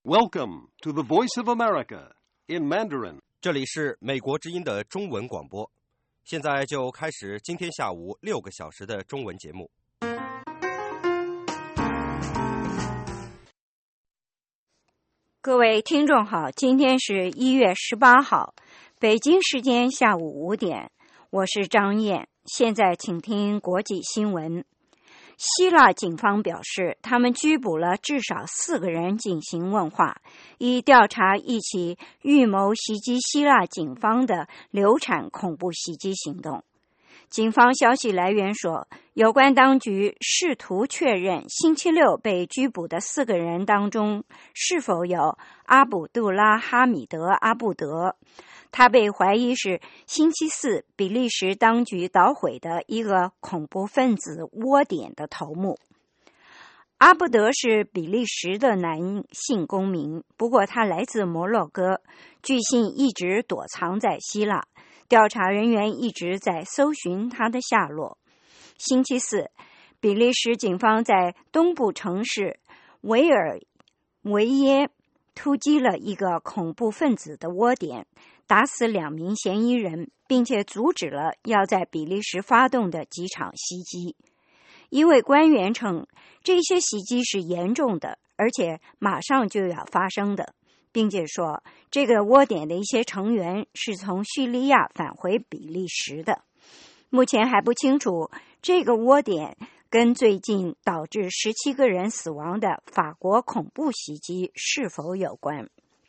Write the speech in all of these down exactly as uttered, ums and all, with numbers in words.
Welcome to the Voice of America in Mandarin. 这里是美国之音的中文广播，现在就开始今天下午六个小时的中文节目。 各位听众好，今天是一月十八号，北京时间下午五点，我是张燕，现在请听国际新闻。希腊警方表示，他们拘捕了至少四个人进行问话，以调查一起预谋袭击希腊警方的流产恐怖袭击行动。警方消息来源说，有关当局试图确认星期六被拘捕的四个人当中是否有阿卜杜拉哈米德·阿布德。他被怀疑是星期四比利时当局捣毁的一个恐怖分子窝点的头目。阿布德是比利时的男性公民，不过他来自摩洛哥，据信一直躲藏在希腊，调查人员一直在搜寻他的下落。星期四，比利时警方在东部城市维尔维耶突击了一个恐怖分子的窝点，打死两名嫌疑人，并且阻止了要在比利时发动的几场袭击。一位官员称，这些袭击是严重的，而且马上就要发生的，并且说，这个窝点的一些成员是从叙利亚返回比利时的。目前还不清楚这个窝点跟最近导致十七个人死亡的法国恐怖袭击是否有关。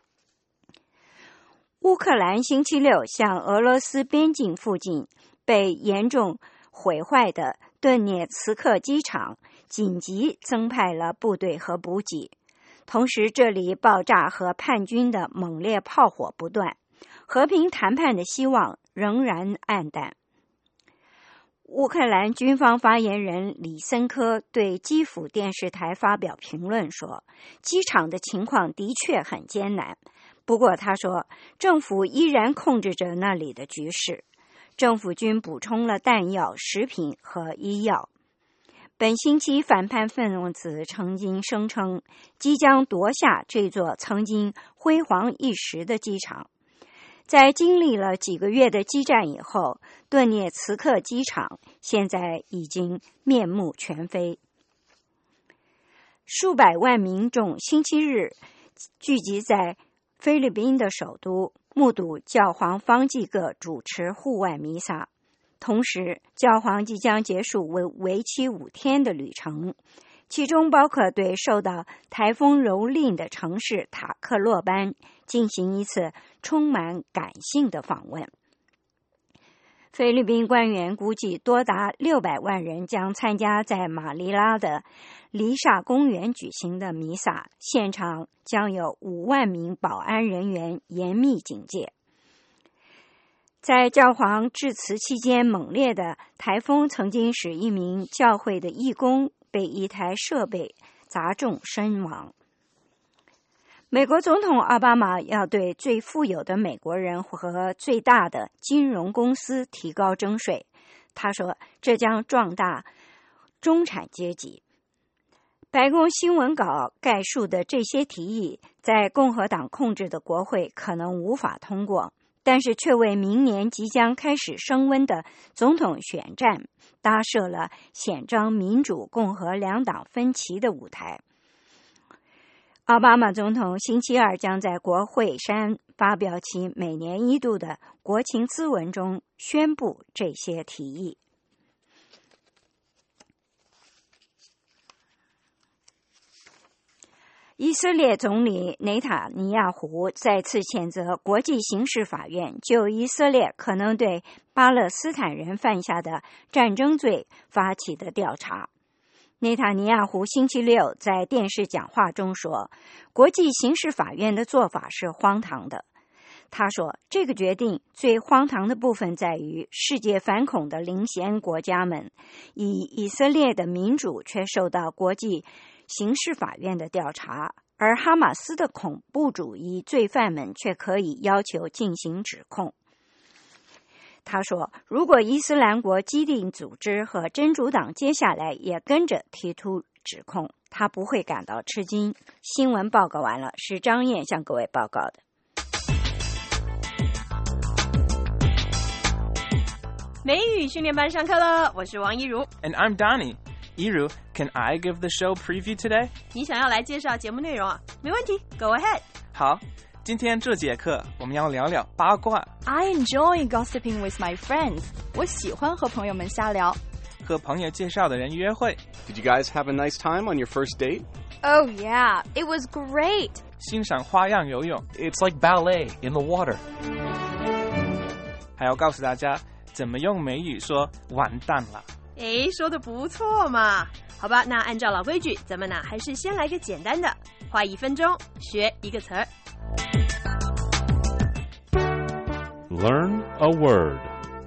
乌克兰星期六向俄罗斯边境附近被严重毁坏的顿涅茨克机场紧急增派了部队和补给，同时这里爆炸和叛军的猛烈炮火不断，和平谈判的希望仍然暗淡。乌克兰军方发言人李森科对基辅电视台发表评论说，机场的情况的确很艰难，不过他说，政府依然控制着那里的局势。政府军补充了弹药、食品和医药。本星期反叛分子曾经声称，即将夺下这座曾经辉煌一时的机场。在经历了几个月的激战以后，顿涅茨克机场现在已经面目全非。数百万民众星期日聚集在菲律宾的首都，目睹教皇方济各主持户外弥撒。同时，教皇即将结束为为期五天的旅程，其中包括对受到台风蹂躏的城市塔克洛班进行一次充满感性的访问。菲律宾官员估计多达六百万人将参加在马尼拉的黎萨公园举行的弥撒，现场将有五万名保安人员严密警戒。在教皇致辞期间，猛烈的台风曾经使一名教会的义工被一台设备砸中身亡。美国总统奥巴马要对最富有的美国人和最大的金融公司提高征税，他说这将壮大中产阶级。白宫新闻稿概述的这些提议在共和党控制的国会可能无法通过，但是却为明年即将开始升温的总统选战搭设了显彰民主共和两党分歧的舞台。奥巴马总统星期二将在国会山发表其每年一度的国情咨文中宣布这些提议。以色列总理内塔尼亚胡再次谴责国际刑事法院就以色列可能对巴勒斯坦人犯下的战争罪发起的调查。内塔尼亚胡星期六在电视讲话中说，国际刑事法院的做法是荒唐的。他说，这个决定最荒唐的部分在于世界反恐的领先国家们，以以色列的民主却受到国际刑事法院的调查，而哈马斯的恐怖主义罪犯们却可以要求进行指控。他说，如果伊斯兰国基地组织和真主党接下来也跟着提出指控， 他不会感到吃惊。新闻报告完了，是张燕向各位报告的。 美语训练班上课了，我是王一如。 And I'm Donnie. Iru, can I give the show preview today? 你想要来介绍节目内容啊？没问题 ，Go ahead。 好，今天这节课我们要聊聊八卦。 I enjoy gossiping with my friends. 我喜欢和朋友们瞎聊。 和朋友介绍的人约会。 Did you guys have a nice time on your first date? Oh yeah, it was great. 欣赏花样游泳。 It's like ballet in the water. 还要告诉大家怎么用美语说完蛋了。 诶，说的不错嘛。好吧，那按照老规矩，咱们呢还是先来个简单的，花一分钟学一个词儿。 Learn a word.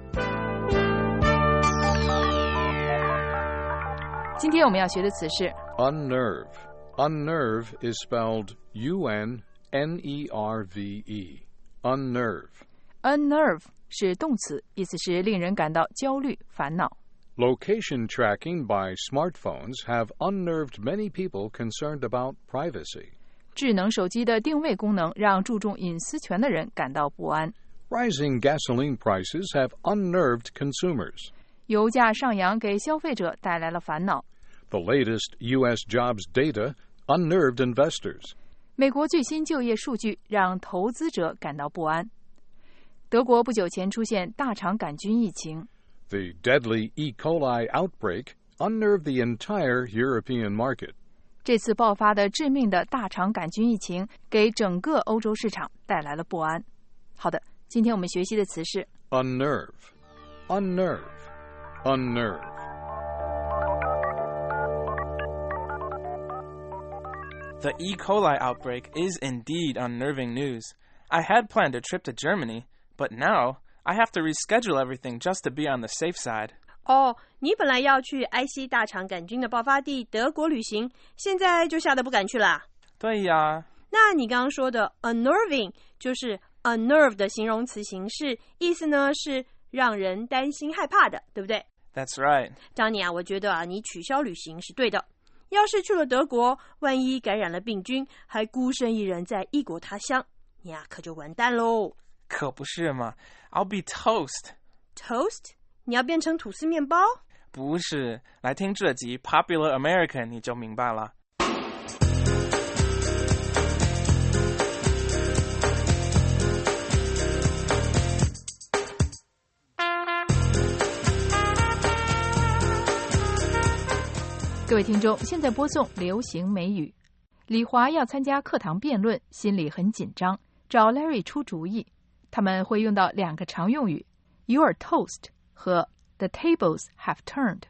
今天我们要学的词是 unnerve. Unnerve is spelled U N N E R V E. Unnerve. unnerve 是动词，意思是令人感到焦虑、烦恼。 Location tracking by smartphones have unnerved many people concerned about privacy. 智能手机的定位功能让注重隐私权的人感到不安。 Rising gasoline prices have unnerved consumers. 油价上扬给消费者带来了烦恼。 The latest U S jobs data unnerved investors. 美国最新就业数据让投资者感到不安。德国不久前出现大肠杆菌疫情。 The deadly E. coli outbreak unnerved the entire European market. 这次爆发的致命的大肠杆菌疫情给整个欧洲市场带来了不安。好的，今天我们学习的词是 unnerve. Unnerve. Unnerve. The E. coli outbreak is indeed unnerving news. I had planned a trip to Germany, but now I have to reschedule everything just to be on the safe side. 哦，你本来要去埃西大肠杆菌的爆发地德国旅行，现在就吓得不敢去啦。 对呀。 那你刚刚说的 unnerving 就是 unnerve 的形容词形式，意思呢是让人担心害怕的，对不对？ That's right. 当年啊，我觉得啊，你取消旅行是对的。要是去了德国，万一感染了病菌，还孤身一人在异国他乡，你啊可就完蛋喽。 可不是嘛 I'll be toast. Toast？ 你要变成吐司面包？ 不是，来听这集 Popular American 你就明白了。 各位听众，现在播送流行美语。李华要参加课堂辩论，心里很紧张，找 Larry 出主意。他们会用到两个常用语 You're toast 和 The tables have turned。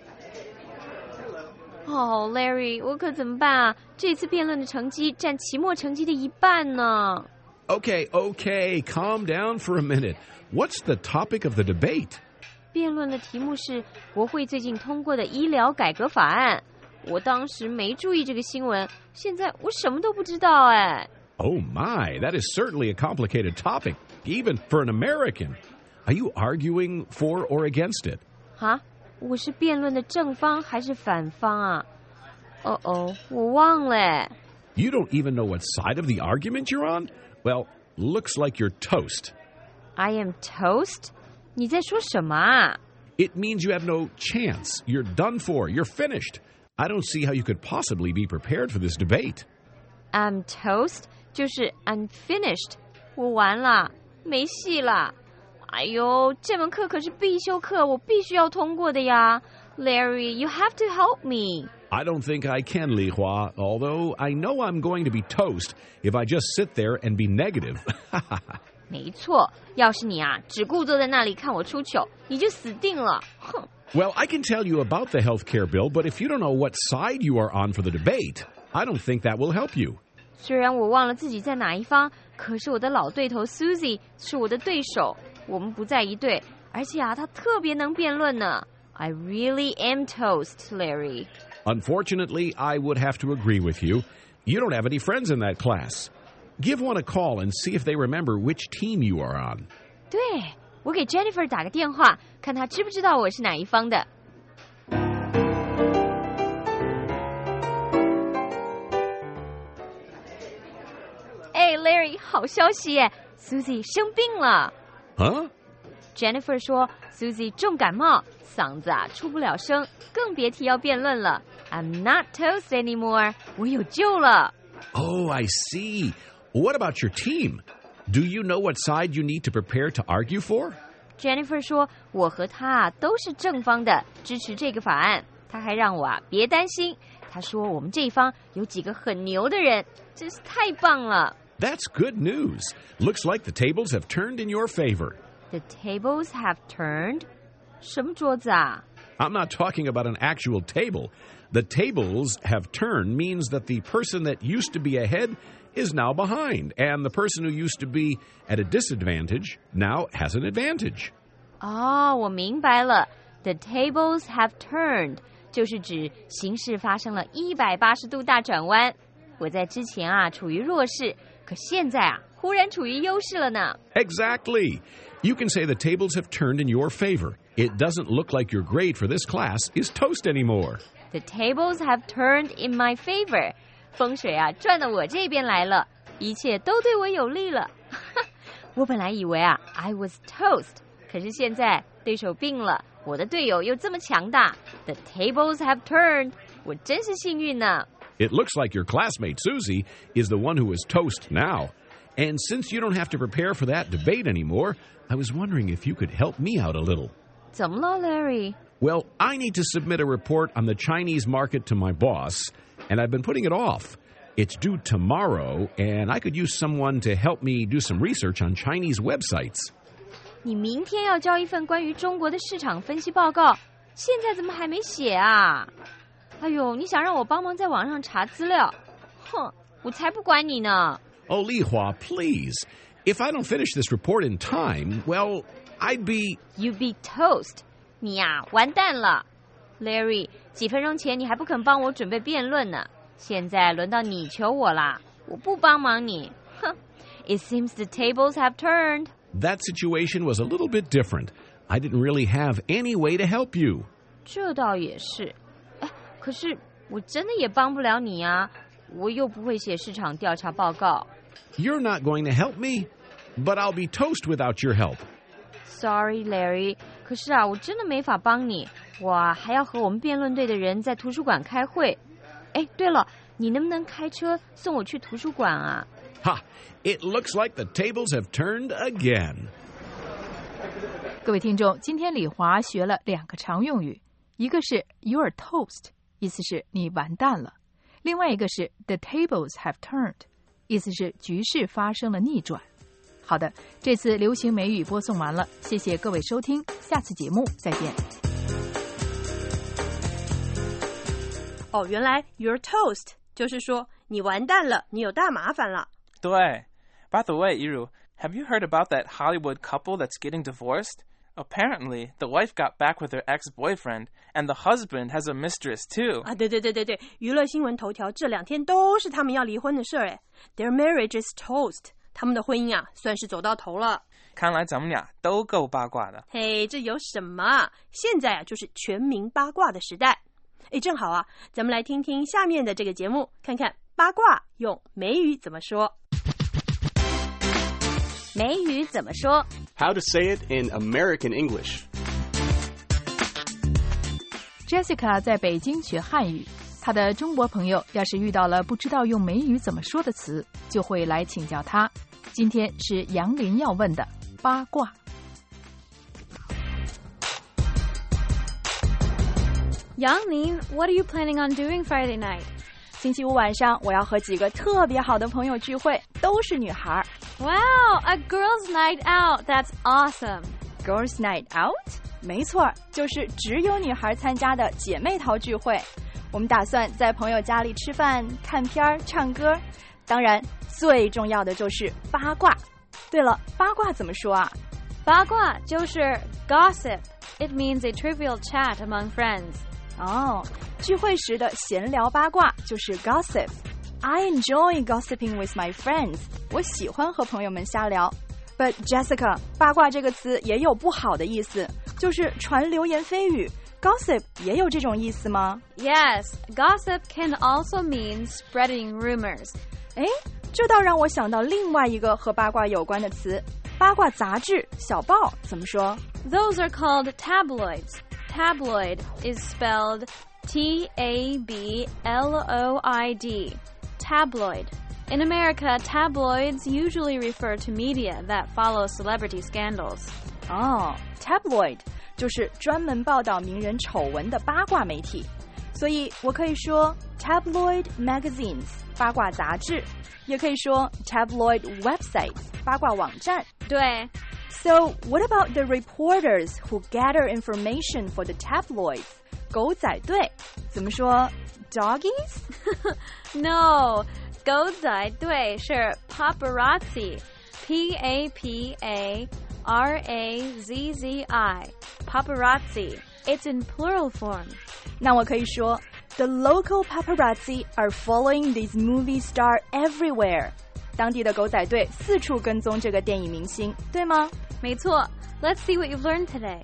哦 Larry 我可怎么办啊？这次辩论的成绩占期末成绩的一半呢。 Okay, okay, calm down for a minute. What's the topic of the debate? 辩论的题目是国会最近通过的医疗改革法案。我当时没注意这个新闻，现在我什么都不知道哎。 Oh my, that is certainly a complicated topic, even for an American. Are you arguing for or against it? 哈，我是辩论的正方还是反方啊？哦哦，我忘了。 You don't even know what side of the argument you're on? Well, looks like you're toast. I am toast? 你在说什么啊？ It means you have no chance. You're done for. You're finished. I don't see how you could possibly be prepared for this debate. I'm toast 就是 I'm finished. 我完了，没戏了。哎呦，这门课可是必修课，我必须要通过的呀。Larry, you have to help me. I don't think I can, Li Hua, although I know I'm going to be toast if I just sit there and be negative. 没错，要是你啊，只顾坐在那里看我出糗，你就死定了。哼。 Well, I can tell you about the health care bill, but if you don't know what side you are on for the debate, I don't think that will help you. 虽然我忘了自己在哪一方，可是我的老对头 Susie 是我的对手，我们不在一队，而且啊，他特别能辩论呢。I really am toast, Larry. Unfortunately, I would have to agree with you. You don't have any friends in that class. Give one a call and see if they remember which team you are on. 对，我给 Jennifer 打个电话，看她知不知道我是哪一方的。 喂 ，Larry， 好消息耶 ，Susie 生病了。 Huh? Jennifer 说 ，Susie 重感冒，嗓子啊出不了声，更别提要辩论了。I'm not toast anymore， 我有救了。 Oh, I see. What about your team? Do you know what side you need to prepare to argue for? Jennifer 说，我和他啊都是正方的，支持这个法案。他还让我啊别担心。他说我们这一方有几个很牛的人，真是太棒了。 That's good news. Looks like the tables have turned in your favor. The tables have turned? 什么桌子啊？ I'm not talking about an actual table. The tables have turned means that the person that used to be ahead is now behind, and the person who used to be at a disadvantage now has an advantage. 哦，我明白了。The tables have turned 就是指形势发生了一百八十度大转弯。我在之前啊处于弱势，可现在啊忽然处于优势了呢。 Exactly. You can say the tables have turned in your favor. It doesn't look like your grade for this class is toast anymore. The tables have turned in my favor. 风水啊转到我这边来了，一切都对我有利了。我本来以为啊 I was toast， 可是现在对手病了，我的队友又这么强大。The tables have turned. 我真是幸运呢。 It looks like your classmate Susie is the one who is toast now. And since you don't have to prepare for that debate anymore, I was wondering if you could help me out a little. 怎么了 Larry? Well, I need to submit a report on the Chinese market to my boss, and I've been putting it off. It's due tomorrow, and I could use someone to help me do some research on Chinese websites. 你明天要交一份关于中国的市场分析报告，现在怎么还没写啊？哎呦，你想让我帮忙在网上查资料？哼，我才不管你呢。 Oh, Li Hua, please. If I don't finish this report in time, well, I'd be... You'd be toast. 你呀，完蛋了。Larry， 几分钟前你还不肯帮我准备辩论呢，现在轮到你求我啦，我不帮忙你。哼 It seems the tables have turned. That situation was a little bit different. I didn't really have any way to help you. 这倒也是。哎，可是我真的也帮不了你啊，我又不会写市场调查报告。 You're not going to help me, but I'll be toast without your help. Sorry, Larry. 可是啊，我真的没法帮你，我啊还要和我们辩论队的人在图书馆开会。哎，对了，你能不能开车送我去图书馆啊？ Ha! It looks like the tables have turned again. 各位听众，今天李华学了两个常用语，一个是 You're toast， 意思是你完蛋了；另外一个是 The tables have turned， 意思是局势发生了逆转。好的，这次流行美语播送完了，谢谢各位收听，下次节目再见。 哦，原来 You're toast 就是说你完蛋了，你有大麻烦了。 对。By the way, Iru, have you heard about that Hollywood couple that's getting divorced? Apparently, the wife got back with her ex-boyfriend, and the husband has a mistress too. 啊，对对对对对，娱乐新闻头条这两天都是他们要离婚的事儿哎。Their marriage is toast. 他们的婚姻啊，算是走到头了。 看来咱们俩都够八卦的。 嘿，这有什么？现在啊，就是全民八卦的时代。哎，正好啊，咱们来听听下面的这个节目，看看八卦用美语怎么说。 美语怎么说 How to say it in American English. Jessica 在北京学汉语，她的中国朋友要是遇到了不知道用美语怎么说的词，就会来请教她。今天是杨林要问的八卦。 杨林 What are you planning on doing Friday night? 星期五晚上我要和几个特别好的朋友聚会，都是女孩。 Wow, a girls' night out. That's awesome. Girls' night out? 没错，就是只有女孩参加的姐妹淘聚会。我们打算在朋友家里吃饭、看片、唱歌。当然，最重要的就是八卦。对了，八卦怎么说啊？ 八卦就是 gossip. It means a trivial chat among friends. 哦，聚会时的闲聊八卦就是 gossip。I enjoy gossiping with my friends. 我喜欢和朋友们瞎聊。But Jessica, 八卦这个词也有不好的意思，就是传流言蜚语。Gossip 也有这种意思吗？ Yes, gossip can also mean spreading rumors. 诶， 这倒让我想到另外一个和八卦有关的词，八卦杂志、小报怎么说？ Those are called tabloids. Tabloid is spelled T A B L O I D. Tabloid. In America, tabloids usually refer to media that follow celebrity scandals. 哦 tabloid 就是专门报道名人丑闻的八卦媒体，所以我可以说 tabloid magazines 八卦杂志，也可以说 tabloid websites 八卦网站。 对。 So what about the reporters who gather information for the tabloids? 狗仔队怎么说 ？Doggies? No, 狗仔队是 paparazzi. P A P A R A Z Z I. Paparazzi. It's in plural form. 那我可以说 The local paparazzi are following this movie star everywhere. 当地的狗仔队四处跟踪这个电影明星，对吗？ 没错。Let's see what you've learned today.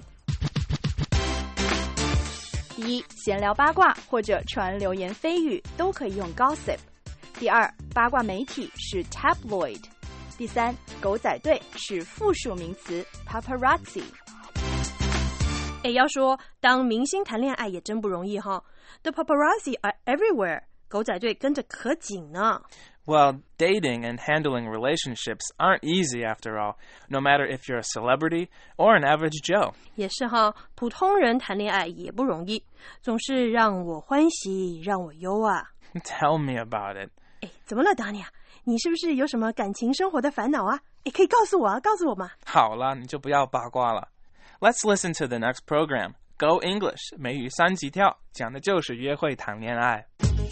第一，闲聊八卦或者传流言蜚语都可以用 gossip。第二，八卦媒体是 tabloid。第三，狗仔队是复数名词 paparazzi。 哎，要说当明星谈恋爱也真不容易哈。The paparazzi are everywhere. 狗仔队跟着可紧呢。 Well, dating and handling relationships aren't easy after all, no matter if you're a celebrity or an average Joe. 也是哈，普通人谈恋爱也不容易，总是让我欢喜让我忧啊。 Tell me about it. 哎，怎么了，达尼亚？你是不是有什么感情生活的烦恼啊？哎，可以告诉我啊，告诉我嘛。 好了，你就不要八卦了。Let's listen to the next program. Go English 美语三级跳，讲的就是约会谈恋爱。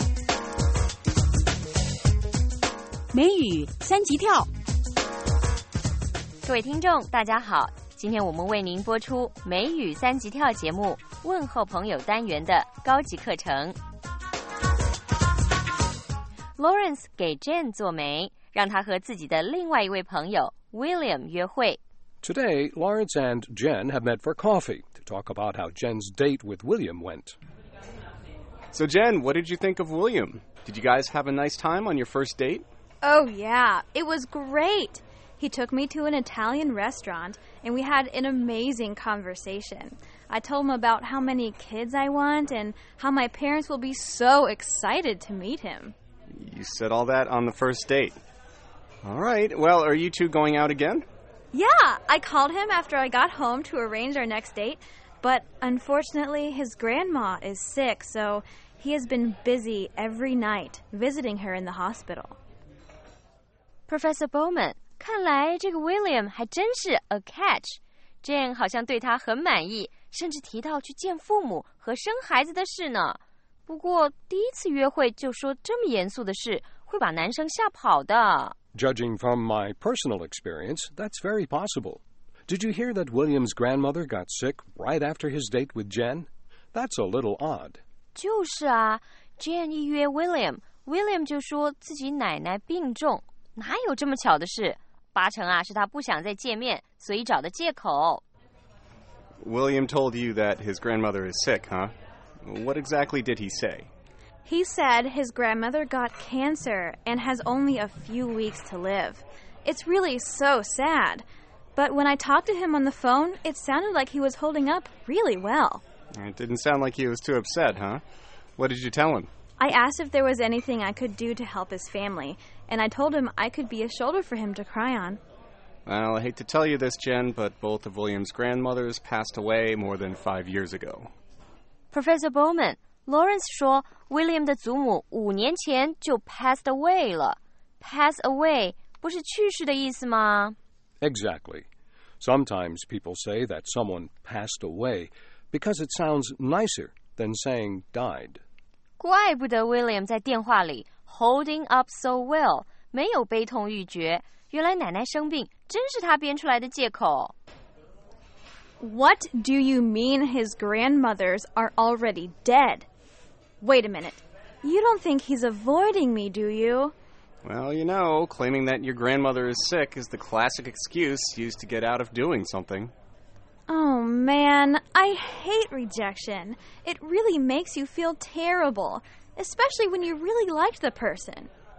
美语三级跳， 各位听众大家好，今天我们为您播出美语三级跳节目问候朋友单元的高级课程。 Lawrence 给 Jen 做媒，让他和自己的另外一位朋友 William 约会。 Today, Lawrence and Jen have met for coffee to talk about how Jen's date with William went. So, Jen, what did you think of William? Did you guys have a nice time on your first date? Oh, yeah. It was great. He took me to an Italian restaurant, and we had an amazing conversation. I told him about how many kids I want and how my parents will be so excited to meet him. You said all that on the first date. All right. Well, are you two going out again? Yeah, I called him after I got home to arrange our next date, but unfortunately his grandma is sick, so he has been busy every night visiting her in the hospital. Professor Bowman, 看来这个 William 还真是 a catch. Jane 好像对他很满意，甚至提到去见父母和生孩子的事呢。不过第一次约会就说这么严肃的事，会把男生吓跑的。 Judging from my personal experience, that's very possible. Did you hear that William's grandmother got sick right after his date with Jen? That's a little odd. 就是啊 Jen 一约 William, William 就说自己奶奶病重，哪有这么巧的事？八成啊是他不想再见面，所以找的借口。 William told you that his grandmother is sick, huh? What exactly did he say? He said his grandmother got cancer and has only a few weeks to live. It's really so sad. But when I talked to him on the phone, it sounded like he was holding up really well. It didn't sound like he was too upset, huh? What did you tell him? I asked if there was anything I could do to help his family, and I told him I could be a shoulder for him to cry on. Well, I hate to tell you this, Jen, but both of William's grandmothers passed away more than five years ago. Professor Bowman, Lawrence 说 William 的祖母五年前就 passed away 了。Pass away 不是去世的意思吗？ Exactly. Sometimes people say that someone passed away because it sounds nicer than saying died. 怪不得 William 在电话里 holding up so well 没有悲痛欲绝，原来奶奶生病真是他编出来的借口。 What do you mean his grandmothers are already dead? Wait a minute. You don't think he's avoiding me, do you? Well, you know, claiming that your grandmother is sick is the classic excuse used to get out of doing something. Oh, man, I hate rejection. It really makes you feel terrible, especially when you really liked the person.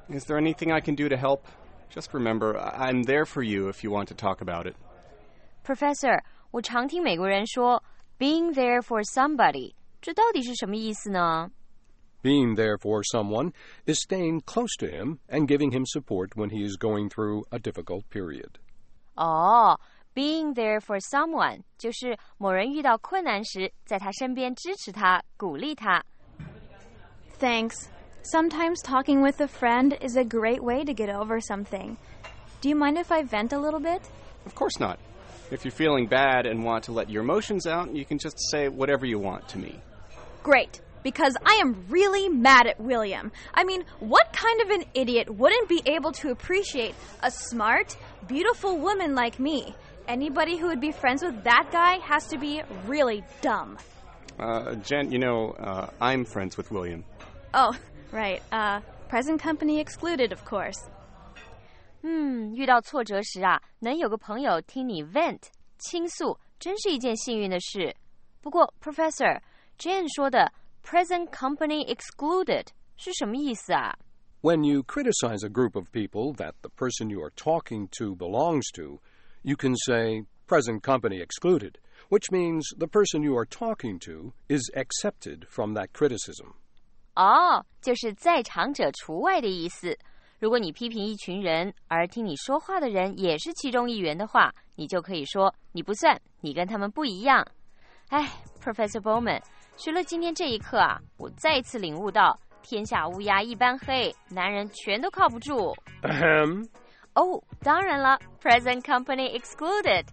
Is there anything I can do to help? Just remember, I'm there for you if you want to talk about it. Professor, 我常听美国人说 being there for somebody， 这到底是什么意思呢？ Being there for someone is staying close to him and giving him support when he is going through a difficult period. 哦、oh,，being there for someone 就是某人遇到困难时，在他身边支持他，鼓励他。 Thanks. Sometimes talking with a friend is a great way to get over something. Do you mind if I vent a little bit? Of course not. If you're feeling bad and want to let your emotions out, you can just say whatever you want to me. Great, because I am really mad at William. I mean, what kind of an idiot wouldn't be able to appreciate a smart, beautiful woman like me? Anybody who would be friends with that guy has to be really dumb. Uh, Jen, you know, uh, I'm friends with William. Oh, right. Uh, present company excluded, of course. 嗯，遇到挫折时啊，能有个朋友听你 vent 倾诉，真是一件幸运的事。不过 ，Professor Jen 说的 present company excluded 是什么意思啊？ When you criticize a group of people that the person you are talking to belongs to, you can say present company excluded, which means the person you are talking to is accepted from that criticism. 哦，就是在场者除外的意思。如果你批评一群人，而听你说话的人也是其中一员的话，你就可以说你不算，你跟他们不一样。哎 ，Professor Bowman， 学了今天这一课啊，我再一次领悟到，天下乌鸦一般黑，男人全都靠不住。 Ahem. 哦，当然了 ，present company excluded。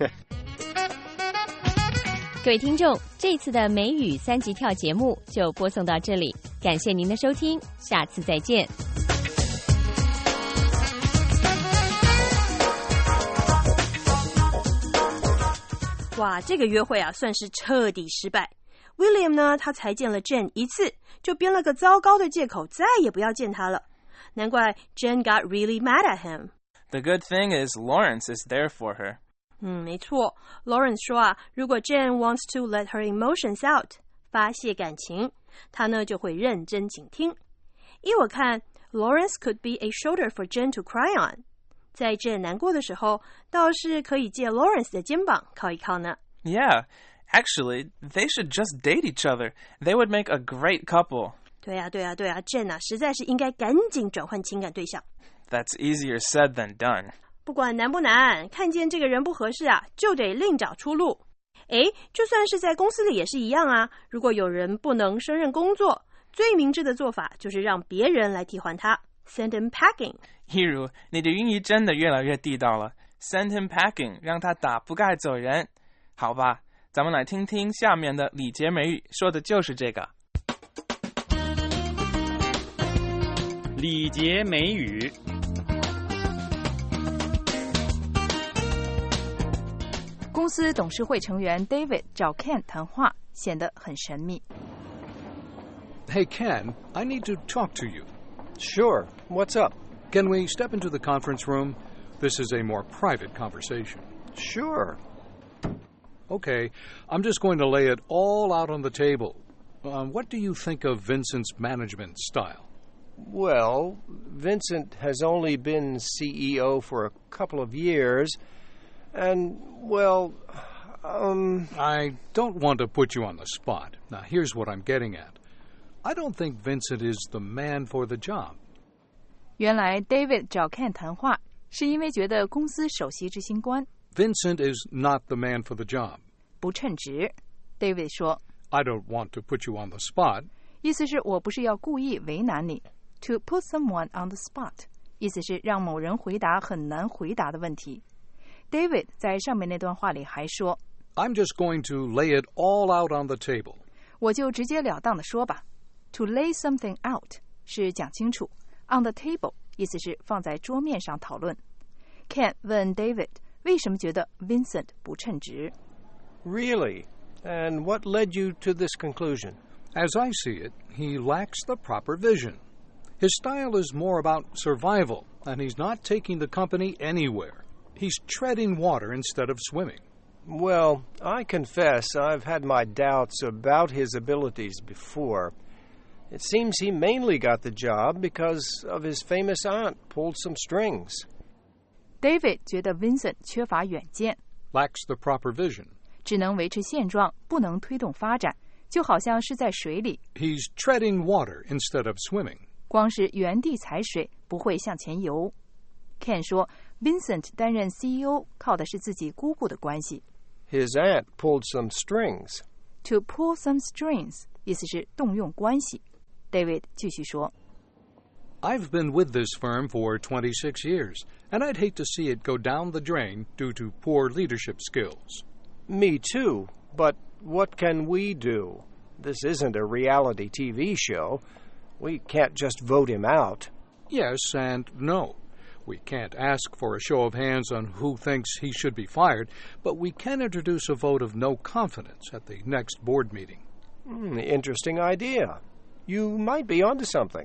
各位听众，这次的美语三级跳节目就播送到这里，感谢您的收听，下次再见。 哇，这个约会啊，算是彻底失败。William 呢，他才见了 Jen 一次，就编了个糟糕的借口，再也不要见他了。难怪 Jen got really mad at him. The good thing is Lawrence is there for her. 嗯，没错。Lawrence 说啊，如果 Jen wants to let her emotions out， 发泄感情，他呢就会认真倾听。依我看 ，Lawrence could be a shoulder for Jen to cry on。在 Jen 难过的时候，倒是可以借 Lawrence 的肩膀靠一靠呢。 Yeah, actually, they should just date each other. They would make a great couple. 对啊，对啊，对啊 ，Jen 啊，实在是应该赶紧转换情感对象。 That's easier said than done. 不管难不难，看见这个人不合适啊，就得另找出路。诶，就算是在公司里也是一样啊。如果有人不能胜任工作，最明智的做法就是让别人来替换他 ，send him packing。 Hiru， 你的英语真的越来越地道了。Send him packing， 让他打不该走人。好吧，咱们来听听下面的礼节美语，说的就是这个。 礼节美语。 公司董事会成员 David 找 Ken 谈话，显得很神秘。 Hey, Ken, I need to talk to you. Sure. What's up? Can we step into the conference room? This is a more private conversation. Sure. Okay, I'm just going to lay it all out on the table. Uh, what do you think of Vincent's management style? Well, Vincent has only been C E O for a couple of years, and, well, um... I don't want to put you on the spot. Now, here's what I'm getting at. I don't think Vincent is the man for the job. 原来 David 找 Ken 谈话，是因为觉得公司首席执行官 Vincent is not the man for the job. 不称职。David 说 I don't want to put you on the spot. 意思是我不是要故意为难你。To put someone on the spot 意思是让某人回答很难回答的问题。David 在上面那段话里还说 I'm just going to lay it all out on the table. 我就直截了当的说吧。To lay something out 是讲清楚。On the table 意思是放在桌面上讨论。Ken 问 David 为什么觉得 Vincent 不称职。 Really? And what led you to this conclusion? As I see it, he lacks the proper vision. His style is more about survival, and he's not taking the company anywhere. He's treading water instead of swimming. Well, I confess I've had my doubts about his abilities before. It seems he mainly got the job because of his famous aunt pulled some strings. David 觉得 Vincent 缺乏远见 Lacks the proper vision. 只能维持现状，不能推动发展，就好像是在水里 He's treading water instead of swimming. 光是原地踩水，不会向前游。Ken 说 Vincent 担任 C E O 靠的是自己姑姑的关系。 His aunt pulled some strings. To pull some strings 意思是动用关系。 David 继续说 I've been with this firm for twenty-six years, and I'd hate to see it go down the drain due to poor leadership skills. Me too, but what can we do? This isn't a reality T V show. We can't just vote him out. Yes and no. We can't ask for a show of hands on who thinks he should be fired, but we can introduce a vote of no confidence at the next board meeting. Hmm, interesting idea. You might be onto something.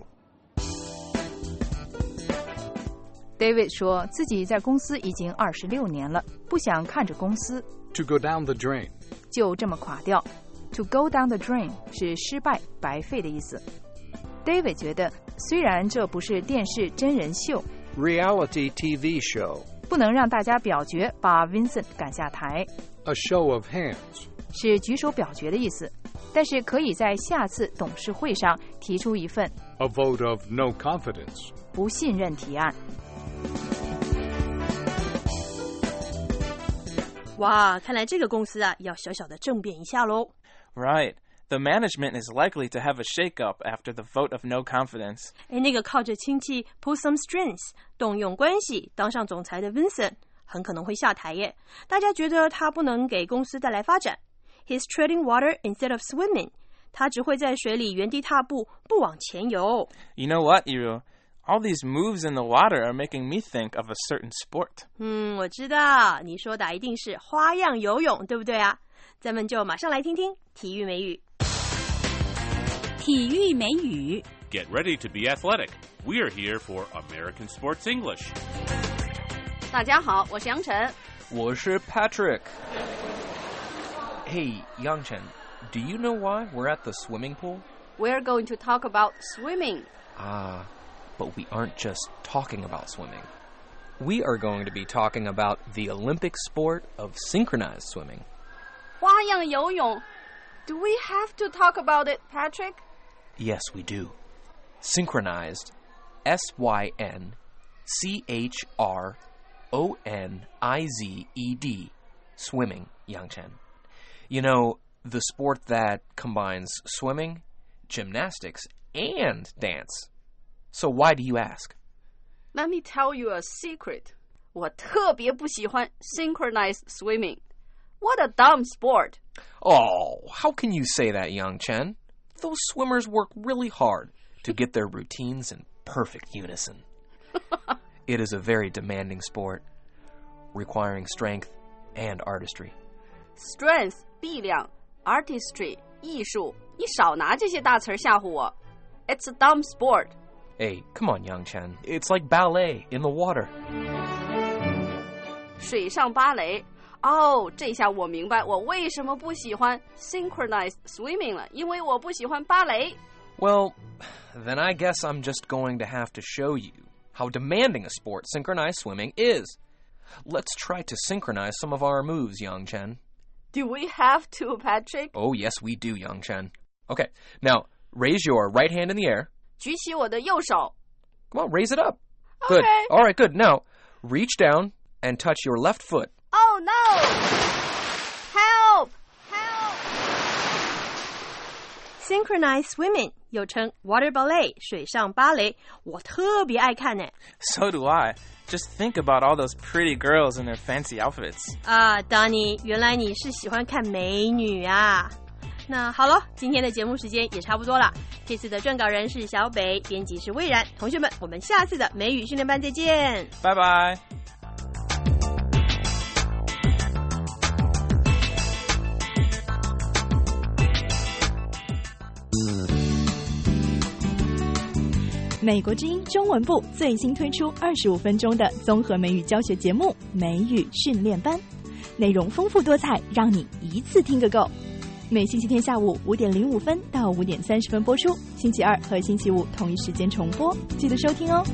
David 说自己在公司已经二十六年了，不想看着公司 To go down the drain. 就这么垮掉。To go down the drain 是失败、白费的意思。David 觉得，虽然这不是电视真人秀 Reality T V show. 不能让大家表决把 Vincent 赶下台 A show of hands. 是举手表决的意思，但是可以在下次董事会上提出一份 A vote of no confidence. 不信任提案。 哇，看来这个公司啊，要小小的政变一下喽。 Right. The management is likely to have a shake-up after the vote of no confidence. 哎，那个靠着亲戚 pull some strings 动用关系当上总裁的 Vincent 很可能会下台耶。大家觉得他不能给公司带来发展。He's treading water instead of swimming. 他只会在水里原地踏步，不往前游。 You know what, Iru? All these moves in the water are making me think of a certain sport. 嗯，我知道，你说的一定是花样游泳，对不对啊？咱们就马上来听听体育美语。 体育美语 Get ready to be athletic. We're here for American Sports English. 大家好，我是杨晨。 我是 Patrick. Hey, Yangchen, do you know why we're at the swimming pool? We're going to talk about swimming. Ah, but we aren't just talking about swimming. We are going to be talking about the Olympic sport of synchronized swimming. 花样游泳 Do we have to talk about it, Patrick? Yes, we do. Synchronized. S Y N C H R O N I Z E D. Swimming, Yangchen. You know, the sport that combines swimming, gymnastics, and dance. So why do you ask? Let me tell you a secret. 我特别不喜欢 synchronized swimming. What a dumb sport. Oh, how can you say that, Yangchen? Those swimmers work really hard to get their routines in perfect unison. It is a very demanding sport, requiring strength and artistry. Strength, 力量 artistry, 艺术你少拿这些大词儿吓唬我 It's a dumb sport. Hey, come on, Yangchen. It's like ballet in the water. 水上芭蕾哦，这下我明白我为什么不喜欢 synchronized swimming 了，因为我不喜欢芭蕾。 Well, then I guess I'm just going to have to show you how demanding a sport synchronized swimming is. Let's try to synchronize some of our moves, Yangchen. Do we have to, Patrick? Oh, yes, we do, Yangchen. Okay, now raise your right hand in the air. 举起我的右手。 Come on, raise it up. Okay. Good. All right, good. Now, reach down and touch your left foot. Oh, no! Help! Help! Synchronized swimming 又称 water ballet 水上芭蕾，我特别爱看呢。 So do I. Just think about all those pretty girls in their fancy outfits. 啊 Donnie 原来你是喜欢看美女啊。那好了，今天的节目时间也差不多了。这次的撰稿人是小北，编辑是魏然。同学们，我们下次的美语训练班再见。 拜拜。 美国之音中文部最新推出二十五分钟的综合美语教学节目《美语训练班》，内容丰富多彩，让你一次听个够。 每星期天下午五点零五分到五点三十分播出，星期二和星期五同一时间重播，记得收听哦。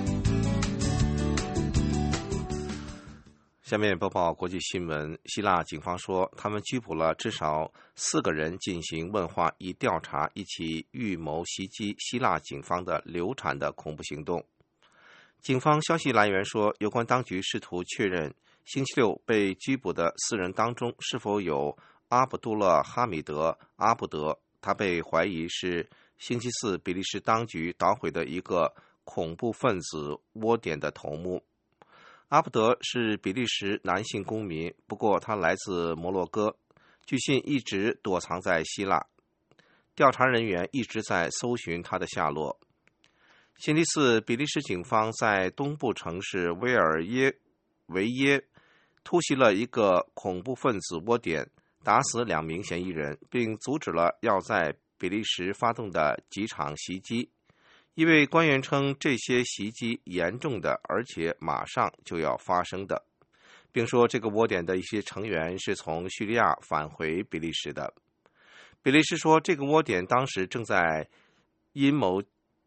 下面播报国际新闻。希腊警方说，他们拘捕了至少四个人进行问话，以调查一起预谋袭击希腊警方的流产的恐怖行动。警方消息来源说，有关当局试图确认星期六被拘捕的四人当中是否有阿卜杜勒·哈米德·阿布德，他被怀疑是星期四比利时当局捣毁的一个恐怖分子窝点的头目。阿布德是比利时男性公民，不过他来自摩洛哥，据信一直躲藏在希腊。调查人员一直在搜寻他的下落。星期四，比利时警方在东部城市威尔耶维耶突袭了一个恐怖分子窝点，打死两名嫌疑人，并阻止了要在比利时发动的几场袭击。一位官员称，这些袭击严重的，而且马上就要发生的，并说这个窝点的一些成员是从叙利亚返回比利时的。比利时说，这个窝点当时正在阴谋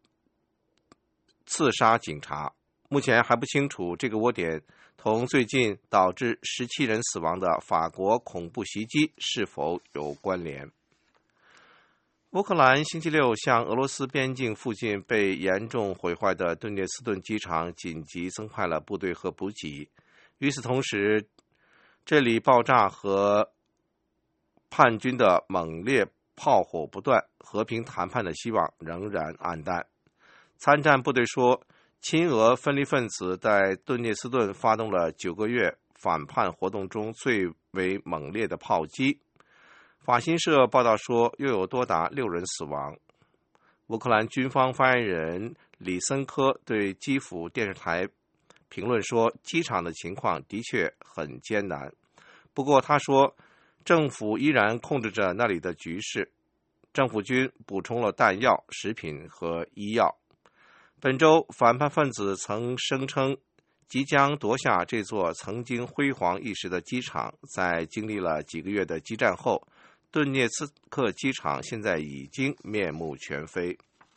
刺杀警察。目前还不清楚这个窝点同最近导致十七人死亡的法国恐怖袭击是否有关联。乌克兰星期六向俄罗斯边境附近被严重毁坏的顿涅茨顿机场紧急增派了部队和补给。与此同时，这里爆炸和叛军的猛烈炮火不断，和平谈判的希望仍然暗淡。参战部队说，亲俄分离分子在顿涅茨顿发动了九个月反叛活动中最为猛烈的炮击。法新社报道说，又有多达六人死亡。乌克兰军方发言人里森科对基辅电视台评论说，机场的情况的确很艰难，不过他说，政府依然控制着那里的局势。政府军补充了弹药、食品和医药。本周，反叛分子曾声称即将夺下这座曾经辉煌一时的机场。在经历了几个月的激战后，顿涅茨克机场现在已经面目全非。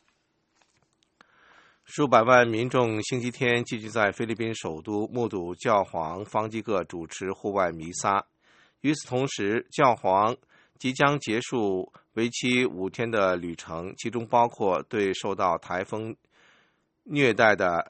数百万民众星期天聚集在菲律宾首都，目睹教皇方济各主持户外弥撒。与此同时，教皇即将结束为期五天的旅程，其中包括对受到台风虐待的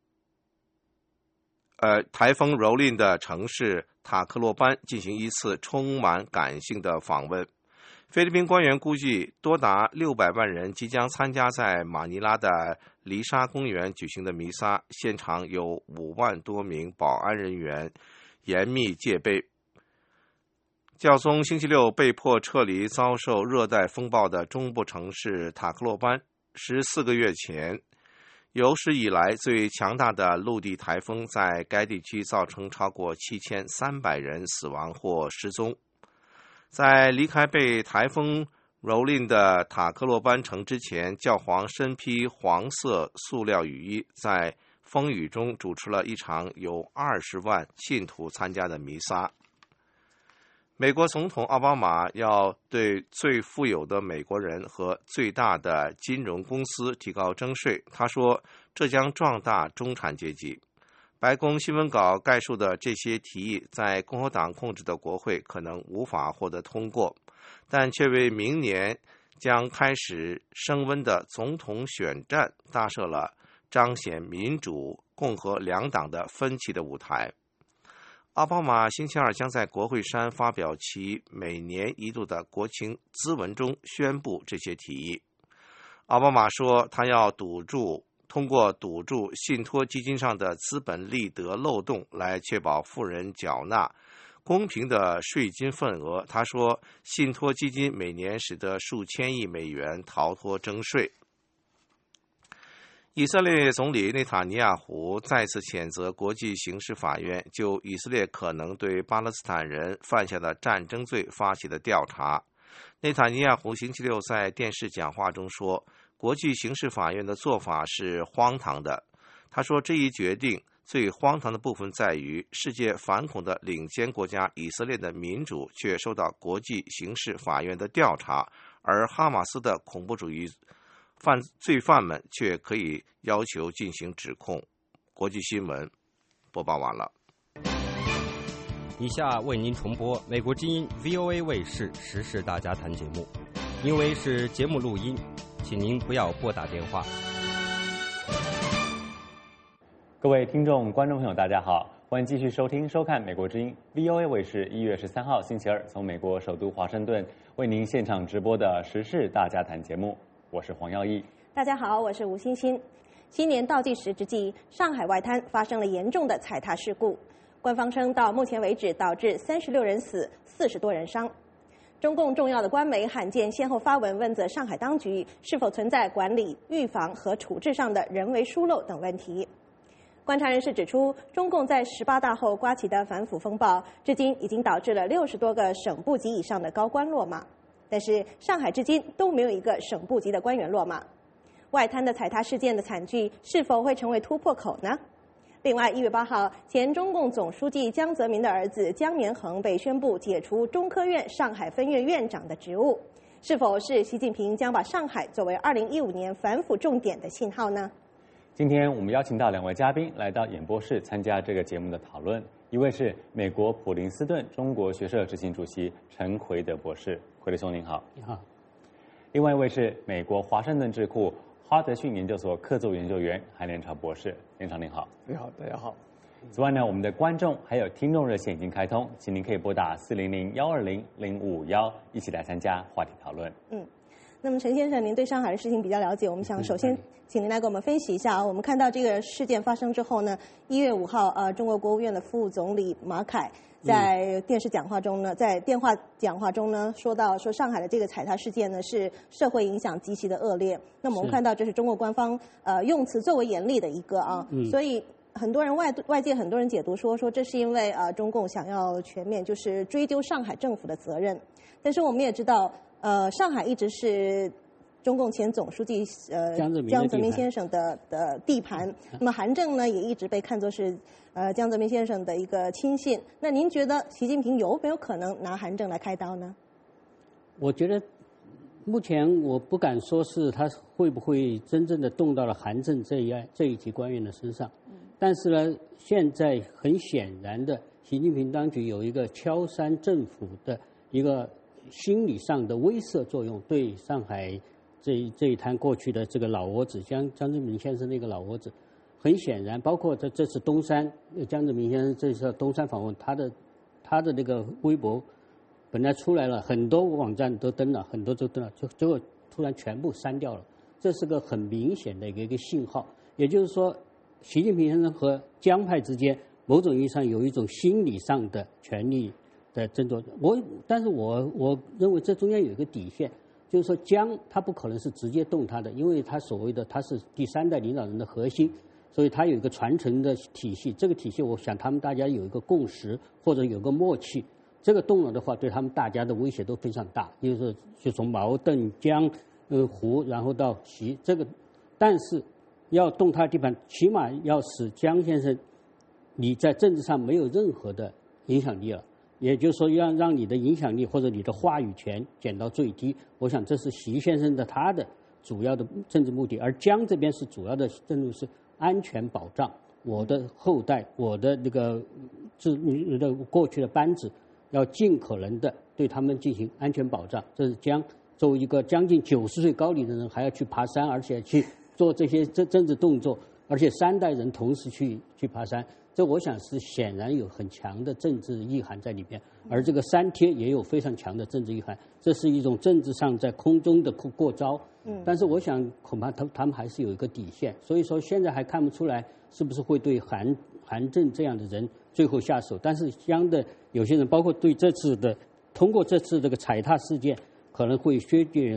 呃台风蹂躏的城市塔克洛班进行一次充满感性的访问。菲律宾官员估计，多达六百万人即将参加在马尼拉的黎沙公园举行的弥撒，现场有五万多名保安人员严密戒备。教宗星期六被迫撤离遭受热带风暴的中部城市塔克洛班。十四个月前，有史以来最强大的陆地台风在该地区造成超过七千三百人死亡或失踪。在离开被台风蹂躏的塔克洛班城之前，教皇身披黄色塑料雨衣，在风雨中主持了一场有二十万信徒参加的弥撒。美国总统奥巴马要对最富有的美国人和最大的金融公司提高征税，他说这将壮大中产阶级。白宫新闻稿概述的这些提议在共和党控制的国会可能无法获得通过，但却为明年将开始升温的总统选战搭设了彰显民主共和两党的分歧的舞台。奥巴马星期二将在国会山发表其每年一度的国情咨文中宣布这些提议。奥巴马说，他要堵住通过堵住信托基金上的资本利得漏洞来确保富人缴纳公平的税金份额。他说，信托基金每年使得数千亿美元逃脱征税。以色列总理内塔尼亚胡再次谴责国际刑事法院就以色列可能对巴勒斯坦人犯下的战争罪发起的调查。内塔尼亚胡星期六在电视讲话中说，国际刑事法院的做法是荒唐的。他说，这一决定最荒唐的部分在于，世界反恐的领先国家以色列的民主却受到国际刑事法院的调查，而哈马斯的恐怖主义犯罪犯们却可以要求进行指控。国际新闻播报完了。 以下为您重播美国之音 V O A 卫视时事大家谈节目，因为是节目录音，请您不要拨打电话。 各位听众、观众朋友，大家好，欢迎继续收听、收看美国之音 V O A 卫视一月十三号星期二从美国首都华盛顿为您现场直播的时事大家谈节目，我是黄耀义。 大家好，我是吴欣欣。新年倒计时之际，上海外滩发生了严重的踩踏事故，官方称到目前为止导致三十六人死、四十多人伤。中共重要的官媒罕见先后发文问责上海当局是否存在管理、预防和处置上的人为疏漏等问题。观察人士指出，中共在十八大后刮起的反腐风暴，至今已经导致了六十多个省部级以上的高官落马，但是上海至今都没有一个省部级的官员落马。外滩的踩踏事件的惨剧是否会成为突破口呢？另外，一月八号，前中共总书记江泽民的儿子江绵恒被宣布解除中科院上海分院院长的职务，是否是习近平将把上海作为二零一五年反腐重点的信号呢？ 今天我们邀请到两位嘉宾来到演播室参加这个节目的讨论，一位是美国普林斯顿中国学社执行主席陈奎德博士，奎德兄您好。 你好。 另外一位是美国华盛顿智库哈德逊研究所客座研究员韩连朝博士，连朝您好。 你好，大家好。 此外呢，我们的观众还有听众热线已经开通，请您可以拨打四零零幺二零零五五幺一起来参加话题讨论。 嗯。那么陈先生，您对上海的事情比较了解，我们想首先请您来给我们分析一下。我们看到这个事件发生之后呢，一月五号，呃，中国国务院的副总理马凯在电视讲话中呢，在电话讲话中呢，说到说上海的这个踩踏事件呢是社会影响极其的恶劣。那么我们看到这是中国官方呃用词最为严厉的一个啊，嗯、所以很多人外外界很多人解读说说这是因为呃中共想要全面就是追究上海政府的责任，但是我们也知道。呃，上海一直是中共前总书记呃江泽民先生的的地盘。那么韩正呢，也一直被看作是呃江泽民先生的一个亲信。那您觉得习近平有没有可能拿韩正来开刀呢？ 我觉得目前我不敢说是他会不会真正的动到了韩正这一这一级官员的身上，但是呢，现在很显然的，习近平当局有一个敲山政府的一个。心理上的威慑作用，对上海这这一摊过去的这个老窝子江江泽民先生那个老窝子，很显然，包括这这次东山江泽民先生这次东山访问，他的他的那个微博本来出来了，很多网站都登了，很多都登了，就结果突然全部删掉了，这是个很明显的一个一个信号。也就是说，习近平先生和江派之间，某种意义上有一种心理上的权力。的争夺，我但是我我认为这中间有一个底线，就是说江他不可能是直接动他的，因为他所谓的他是第三代领导人的核心，所以他有一个传承的体系，这个体系我想他们大家有一个共识或者有个默契，这个动了的话对他们大家的威胁都非常大，就是就从毛邓江呃胡然后到习这个，但是要动他的地盘，起码要使江先生你在政治上没有任何的影响力了。也就是说，要让你的影响力或者你的话语权减到最低，我想这是习先生的他的主要的政治目的。而江这边是主要的政治是安全保障，我的后代，我的那个自的过去的班子，要尽可能的对他们进行安全保障。这是江作为一个将近九十岁高龄的人，还要去爬山，而且去做这些政政治动作，而且三代人同时去去爬山。这我想是显然有很强的政治意涵在里边，而这个三贴也有非常强的政治意涵，这是一种政治上在空中的过过招。嗯，但是我想恐怕他他们还是有一个底线，所以说现在还看不出来是不是会对韩韩正这样的人最后下手。但是相的有些人，包括对这次的通过这次这个踩踏事件，可能会削减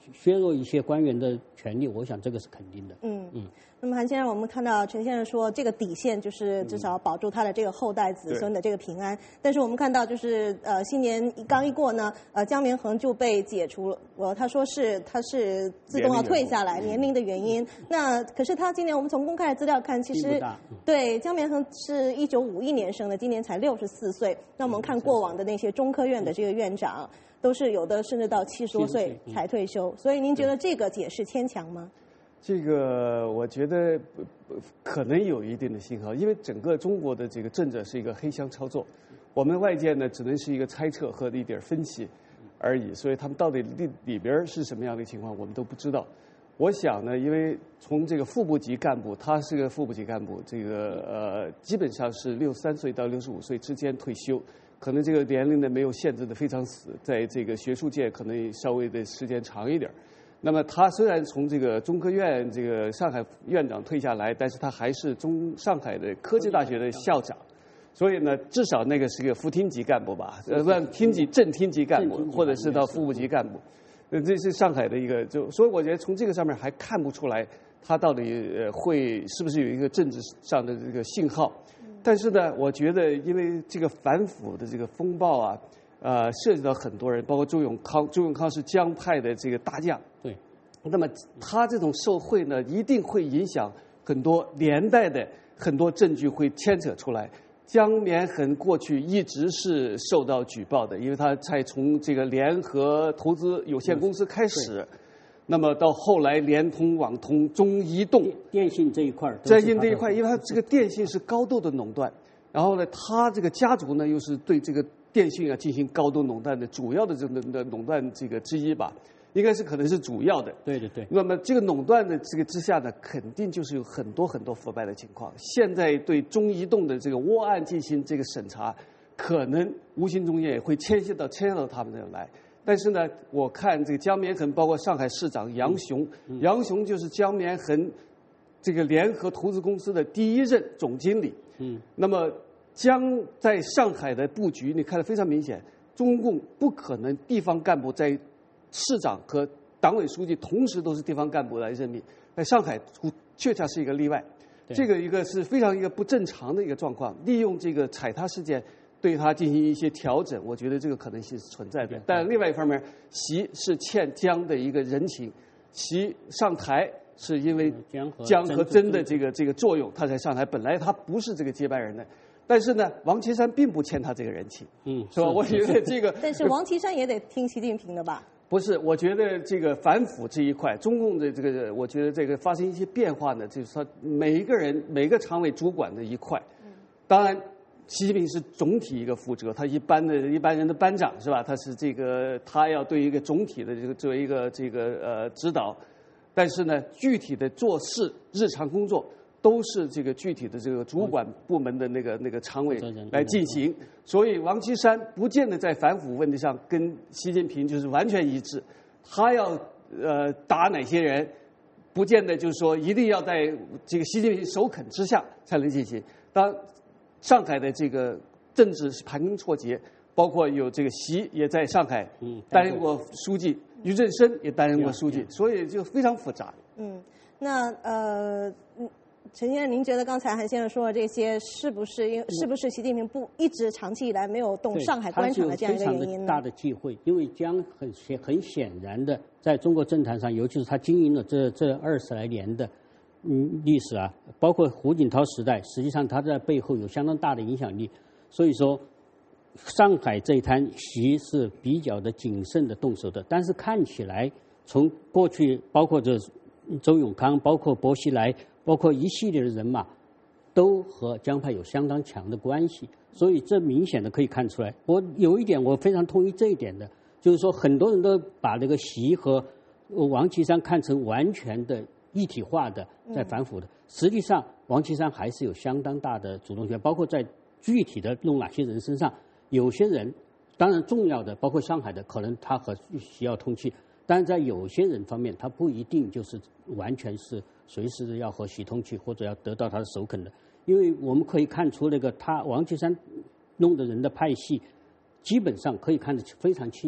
削弱一些官员的权利，我想这个是肯定的。 嗯嗯。 那么韩先生，我们看到陈先生说，这个底线就是至少保住他的这个后代子孙的这个平安。但是我们看到，就是呃新年刚一过呢，呃江绵恒就被解除了。我他说是他是自动要退下来，年龄的原因。那可是他今年我们从公开的资料看，其实对江绵恒是一九五一年生的，今年才六十四岁。那我们看过往的那些中科院的这个院长，都是有的甚至到七十多岁才退休。所以您觉得这个解释牵强吗？ 这个我觉得可能有一定的信号，因为整个中国的这个政治是一个黑箱操作，我们外界呢只能是一个猜测和一点分析而已，所以他们到底里里边是什么样的情况，我们都不知道。我想呢，因为从这个副部级干部，他是个副部级干部，这个呃基本上是六十三岁到六十五岁之间退休，可能这个年龄呢没有限制的非常死，在这个学术界可能稍微的时间长一点。那么他虽然从这个中科院这个上海院长退下来，但是他还是中上海的科技大学的校长，所以呢，至少那个是个副厅级干部吧，呃，不，厅级正厅级干部，或者是到副部级干部，呃，这是上海的一个，就所以我觉得从这个上面还看不出来他到底呃会是不是有一个政治上的这个信号。但是呢，我觉得因为这个反腐的这个风暴啊。呃，涉及到很多人，包括周永康。周永康是江派的这个大将， 对。 那么他这种受贿呢，一定会影响很多连带的很多证据会牵扯出来。江绵恒过去一直是受到举报的，因为他才从这个联合投资有限公司开始，那么到后来联通、网通、中移动、 电信这一块， 电信这一块，因为他这个电信是高度的垄断，然后呢，他这个家族呢又是对这个电信啊进行高度垄断的主要的这个的垄断这个之一吧，应该是可能是主要的。 对对对。 那么这个垄断的这个之下呢，肯定就是有很多很多腐败的情况。现在对中移动的这个窝案进行这个审查，可能无形中也会牵涉到牵涉到他们那来。但是呢，我看这个江绵恒，包括上海市长杨雄，嗯、杨雄就是江绵恒这个联合投资公司的第一任总经理。 嗯。 那么。将在上海的布局，你看得非常明显。中共不可能地方干部在市长和党委书记同时都是地方干部来任命，在上海确实是一个例外。这个一个是非常一个不正常的一个状况。利用这个踩踏事件对他进行一些调整，我觉得这个可能性是存在的。但另外一方面，习是欠江的一个人情，习上台是因为江和曾的这个这个作用，他才上台。本来他不是这个接班人的。但是呢，王岐山并不欠他这个人情， 嗯， 是吧？我觉得这个， 但是王岐山也得听习近平的吧？ 不是，我觉得这个反腐这一块，中共的这个，我觉得这个发生一些变化呢，就是说每一个人每个常委主管的一块，当然，习近平是总体一个负责，他一般的一般人的班长是吧？他是这个他要对一个总体的这个作为一个这个呃指导，但是呢，具体的做事日常工作。都是这个具体的这个主管部门的那个那个常委来进行，所以王岐山不见得在反腐问题上跟习近平就是完全一致，他要呃打哪些人，不见得就是说一定要在这个习近平首肯之下才能进行。当上海的这个政治是盘根错节，包括有这个习也在上海担任过书记，俞正声也担任过书记，所以就非常复杂。 嗯，那呃。陈先生，您觉得刚才韩先生说的这些，是不是因是不是习近平不一直长期以来没有动上海官场的这样一个原因呢？ 大的忌讳，因为江很显很显然的，在中国政坛上，尤其是他经营了这这二十来年的嗯历史啊，包括胡锦涛时代，实际上他在背后有相当大的影响力。所以说，上海这一摊习是比较的谨慎的动手的，但是看起来从过去包括这周永康，包括薄熙来。包括一系列的人马，都和江派有相当强的关系，所以这明显的可以看出来。我有一点我非常同意这一点的，就是说很多人都把这个习和王岐山看成完全的一体化的在反腐的，实际上王岐山还是有相当大的主动权，包括在具体的弄哪些人身上，有些人当然重要的，包括上海的，可能他和习要通气。但是在有些人方面，他不一定就是完全是随时要和习通气，或者要得到他的首肯的，因为我们可以看出那个他王岐山弄的人的派系，基本上可以看得非常清楚。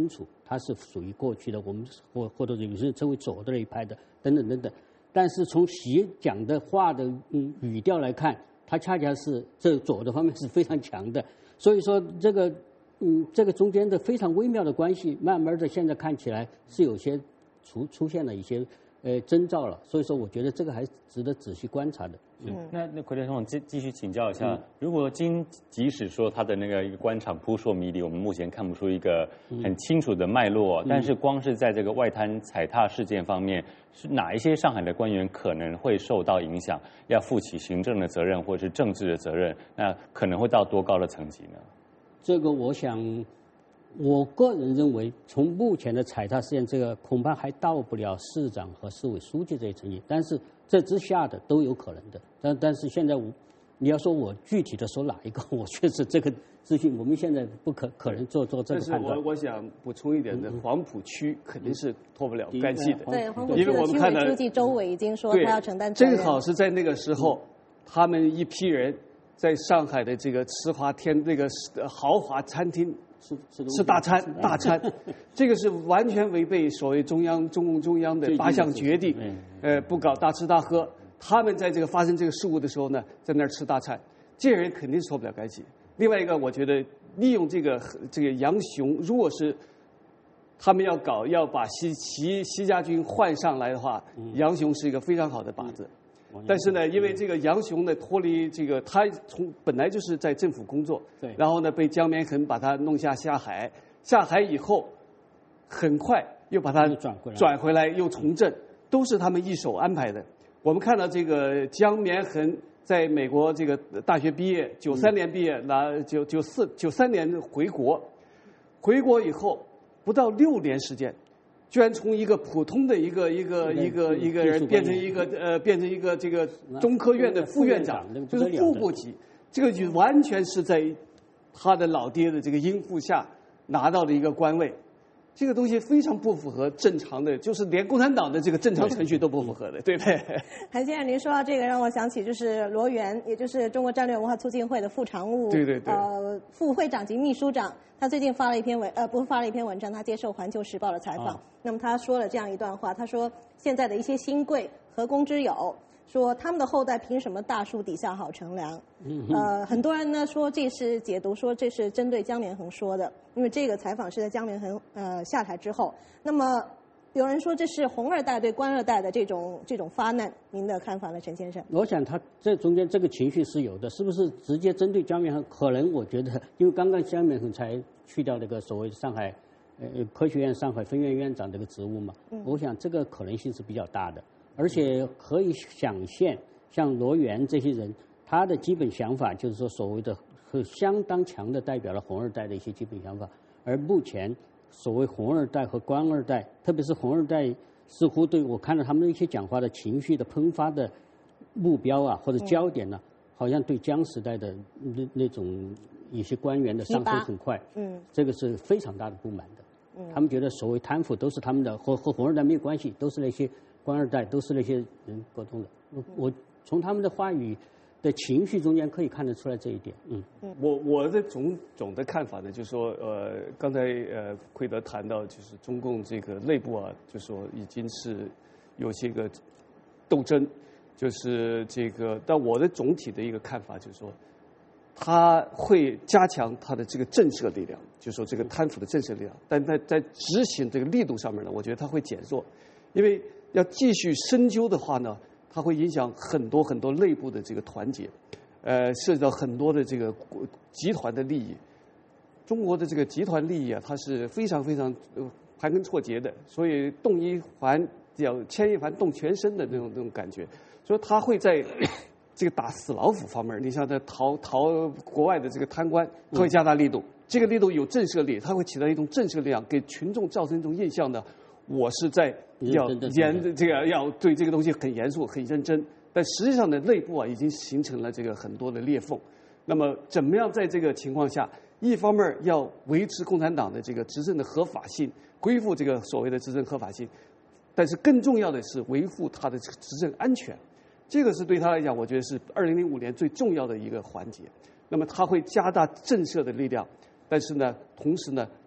他是属于过去的我们或或者有些人称为左的那一派的等等等等。但是从习讲的话的嗯语调来看，他恰恰是这左的方面是非常强的。所以说这个嗯这个中间的非常微妙的关系，慢慢的现在看起来是有些出出现了一些呃征兆了。所以说我觉得这个还值得仔细观察的。 是，那那奎德总继继续请教一下， 嗯、 如果今即使说他的那个一个官场扑朔迷离，我们目前看不出一个很清楚的脉络，嗯、但是光是在这个外滩踩踏事件方面，是哪一些上海的官员可能会受到影响，要负起行政的责任或者是政治的责任？那可能会到多高的层级呢？ 这个我想，我个人认为，从目前的踩踏事件，这个恐怕还到不了市长和市委书记这一层级，但是这之下的都有可能的。但但是现在我，你要说我具体的说哪一个，我确实这个资讯我们现在不可可能做做这个判断。 但是我我想补充一点的，黄浦区肯定是脱不了干系的。 对，黄浦区的区委书记周伟已经说他要承担责任。 正好是在那个时候，他们一批人在上海的这个池华天这个豪华餐厅吃吃大餐大餐，这个是完全违背所谓中央中共中央的八项决定，呃，不搞大吃大喝。他们在这个发生这个事故的时候呢，在那儿吃大餐，这些人肯定是脱不了干系。另外一个，我觉得利用这个这个杨雄，如果是他们要搞要把习习习家军换上来的话，杨雄是一个非常好的靶子。但是呢，因为这个杨雄呢脱离这个，他从本来就是在政府工作， 对， 然后呢被江绵恒把他弄下下海，下海以后，很快又把他转回来， 转回来又从政，都是他们一手安排的。我们看到这个江绵恒在美国这个大学毕业，九三年毕业，拿九九四九三年回国，回国以后不到六年时间。居然从一个普通的一个一个一个一个人变成一个呃变成一个这个中科院的副院长，就是副部级，这个就完全是在他的老爹的这个荫护下拿到的一个官位，这个东西非常不符合正常的，就是连共产党的这个正常程序都不符合的，对不对？ 韩先生，您说到这个，让我想起就是罗源，也就是中国战略文化促进会的副常务， 对对对， 呃，副会长及秘书长。他最近发了一篇文，呃，不是发了一篇文章，他接受《环球时报》的采访。哦、那么他说了这样一段话，他说：“现在的一些新贵何公之有，说他们的后代凭什么大树底下好乘凉？”嗯、呃，很多人呢说这是解读，说这是针对江绵恒说的，因为这个采访是在江绵恒呃下台之后。那么有人说这是红二代对官二代的这种这种发难，您的看法呢，陈先生？ 我想他这中间这个情绪是有的，是不是直接针对江绵恒？可能我觉得，因为刚刚江绵恒才去掉这个所谓上海呃科学院上海分院院长这个职务嘛，嗯、我想这个可能性是比较大的，而且可以想象，像罗源这些人，他的基本想法就是说所谓的和相当强的代表了红二代的一些基本想法，而目前。所谓红二代和官二代，特别是红二代，似乎对我看到他们一些讲话的情绪的喷发的目标啊，或者焦点呢、啊，嗯、好像对江时代的那那种一些官员的上升很快，嗯，这个是非常大的不满的。嗯，他们觉得所谓贪腐都是他们的，和和红二代没有关系，都是那些官二代，都是那些人沟通的。我我从他们的话语的情绪中间可以看得出来这一点。嗯， 我我的总总的看法呢，就是说，呃，刚才呃奎德谈到，就是中共这个内部啊，就说已经是有些个斗争，就是这个，但我的总体的一个看法就是说，他会加强他的这个震慑力量，就是说这个贪腐的震慑力量，但在在执行这个力度上面呢，我觉得他会减弱，因为要继续深究的话呢。它会影响很多很多内部的这个团结，呃，涉及到很多的这个集团的利益。中国的这个集团利益啊，它是非常非常盘根错节的，所以动一环要牵一环动全身的那种那种感觉。所以它会在这个打死老虎方面，你像在逃逃国外的这个贪官，它会加大力度。这个力度有震慑力，它会起到一种震慑力量，给群众造成一种印象呢。我是在要严这个要对这个东西很严肃很认真，但实际上呢，内部啊已经形成了这个很多的裂缝。那么怎么样在这个情况下，一方面要维持共产党的这个执政的合法性，恢复这个所谓的执政合法性，但是更重要的是维护他的这个执政安全，这个是对他来讲，我觉得是二零零五年最重要的一个环节。那么他会加大震慑的力量，但是呢，同时呢，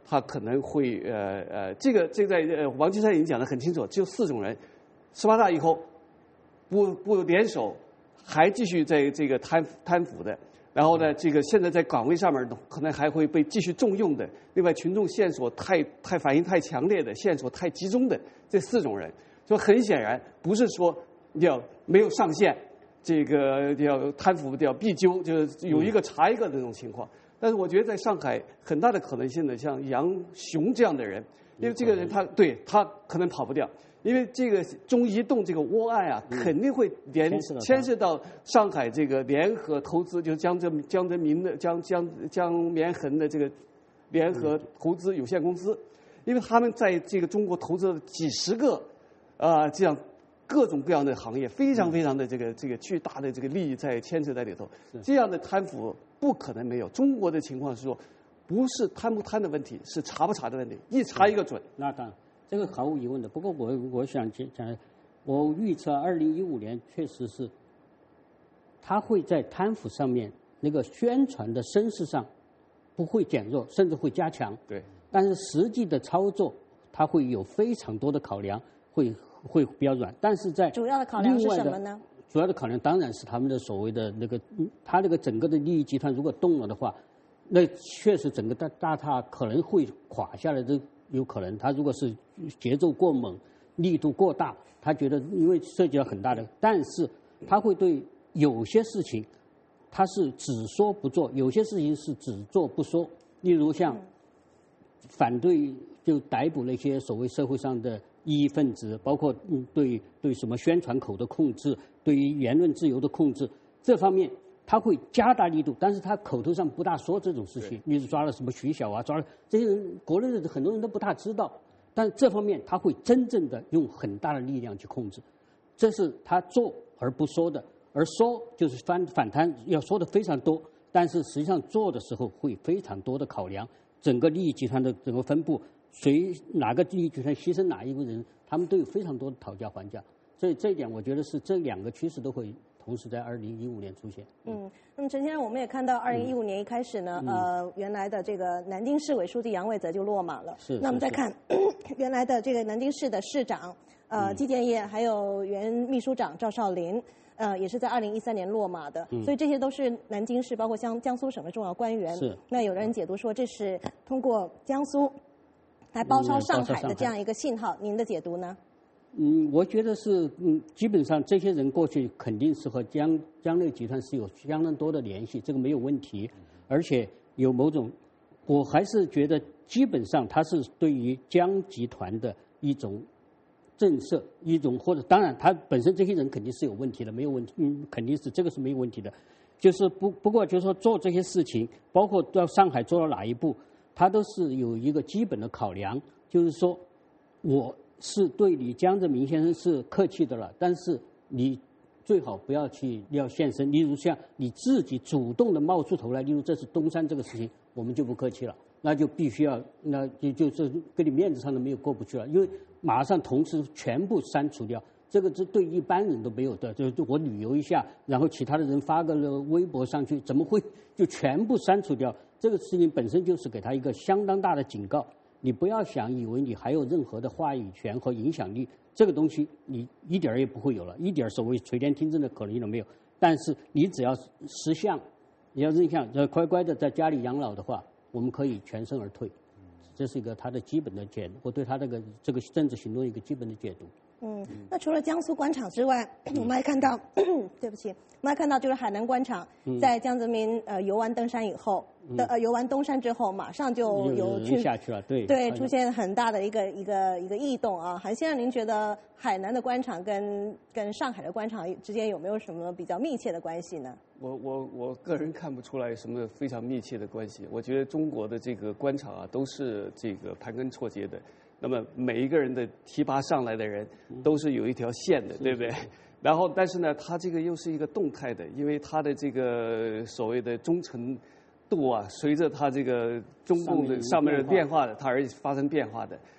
他可能会呃呃，这个这个在呃王岐山已经讲得很清楚，只有四种人，十八大以后不不联手，还继续在这个贪贪腐的。然后呢，这个现在在岗位上面可能还会被继续重用的。另外，群众线索太太反应太强烈的，线索太集中的这四种人，就很显然不是说要没有上限，这个要贪腐要必究，就是有一个查一个的那种情况。但是我觉得在上海很大的可能性呢，像杨雄这样的人，因为这个人他对他可能跑不掉。因为这个中移动这个窝案啊，肯定会连牵涉到上海这个联合投资，就是江泽江泽民的江江江绵恒的这个联合投资有限公司，因为他们在这个中国投资了几十个啊、呃、这样各种各样的行业，非常非常的这个这个巨大的这个利益在牵扯在里头，这样的贪腐不可能没有。中国的情况是说，不是贪不贪的问题，是查不查的问题，一查一个准。 那当然。这个毫无疑问的，不过我我想讲，我预测二零一五年确实是，他会在贪腐上面那个宣传的声势上不会减弱，甚至会加强。 对。 但是实际的操作，它会有非常多的考量，会会比较软。但是在主要的考量是什么呢？ 主要的考量当然是他们的所谓的那个，他那个整个的利益集团如果动了的话，那确实整个大大厦可能会垮下来的。有可能，他如果是节奏过猛、力度过大，他觉得因为涉及到很大的，但是他会对有些事情，他是只说不做，有些事情是只做不说。例如像反对就逮捕那些所谓社会上的异议分子，包括嗯对对什么宣传口的控制，对于言论自由的控制，这方面。他会加大力度，但是他口头上不大说这种事情。例如抓了什么徐小啊，抓了这些人，国内的很多人都不大知道。但这方面他会真正的用很大的力量去控制，这是他做而不说的。而说就是反反贪，要说的非常多，但是实际上做的时候会非常多的考量，整个利益集团的整个分布，谁哪个利益集团牺牲哪一个人，他们都有非常多的讨价还价。所以这一点，我觉得是这两个趋势都会。同时在二零一五年出现。 嗯，那么陈先生，我们也看到二零一五年一开始呢，嗯、呃，原来的这个南京市委书记杨伟泽就落马了。 是。 那我们再看原来的这个南京市的市长呃季建业，还有原秘书长赵少林，呃，也是在二零一三年落马的。嗯。所以这些都是南京市包括江江苏省的重要官员。 是。 那有人解读说这是通过江苏来包抄上海的这样一个信号，您的解读呢？ 嗯，我觉得是，嗯，基本上这些人过去肯定是和江江内集团是有相当多的联系，这个没有问题，而且有某种，我还是觉得基本上他是对于江集团的一种震慑，一种或者当然他本身这些人肯定是有问题的，没有问题，嗯，肯定是这个是没有问题的，就是不不过就是说做这些事情，包括到上海做到哪一步，他都是有一个基本的考量，就是说我。是对你江泽民先生是客气的了，但是你最好不要去要现身。例如像你自己主动的冒出头来，例如这是东山这个事情，我们就不客气了，那就必须要，那就就是跟你面子上都没有过不去了，因为马上同时全部删除掉，这个是对一般人都没有的。就我旅游一下，然后其他的人发个微博上去，怎么会就全部删除掉？这个事情本身就是给他一个相当大的警告。你不要想以为你还有任何的话语权和影响力，这个东西你一点儿也不会有了，一点儿所谓垂帘听政的可能性都没有。但是你只要识相，你要认相，要乖乖的在家里养老的话，我们可以全身而退。这是一个他的基本的解读，我对他这个这个政治行动一个基本的解读。 嗯，那除了江苏官场之外，我们还看到，对不起，我们还看到就是海南官场，在江泽民呃游完登山以后，的呃游完东山之后，马上就有去下去了，对对，出现很大的一个一个一个异动啊。韩先生，您觉得海南的官场跟跟上海的官场之间有没有什么比较密切的关系呢？ 我我我个人看不出来什么非常密切的关系。我觉得中国的这个官场啊，都是这个盘根错节的。那么每一个人的提拔上来的人都是有一条线的，对不对？然后，但是呢，他这个又是一个动态的，因为他的这个所谓的忠诚度啊，随着他这个中共的上面的变化的，它而发生变化的。